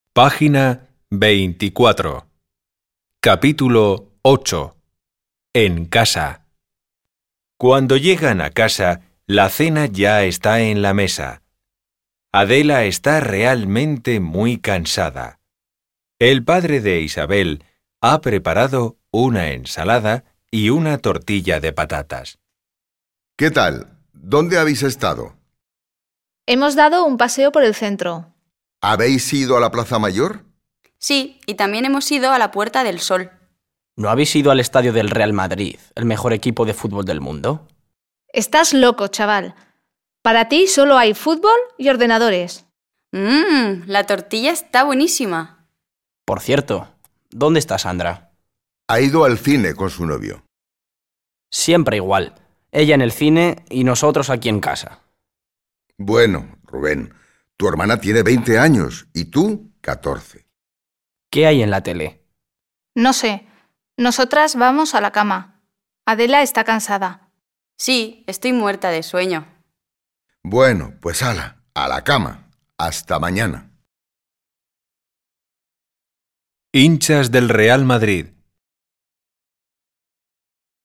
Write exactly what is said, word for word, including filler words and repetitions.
Página veinticuatro. Capítulo ocho. En casa. Cuando llegan a casa, la cena ya está en la mesa. Adela está realmente muy cansada. El padre de Isabel ha preparado una ensalada y una tortilla de patatas. ¿Qué tal? ¿Dónde habéis estado? Hemos dado un paseo por el centro. ¿Habéis ido a la Plaza Mayor? Sí, y también hemos ido a la Puerta del Sol. ¿No habéis ido al estadio del Real Madrid, el mejor equipo de fútbol del mundo? Estás loco, chaval. Para ti solo hay fútbol y ordenadores. Mmm, la tortilla está buenísima. Por cierto, ¿dónde está Sandra? Ha ido al cine con su novio. Siempre igual. Ella en el cine y nosotros aquí en casa. Bueno, Rubén, tu hermana tiene veinte años y tú catorce. ¿Qué hay en la tele? No sé. Nosotras vamos a la cama. Adela está cansada. Sí, estoy muerta de sueño. Bueno, pues hala, a la cama. Hasta mañana. Hinchas del Real Madrid.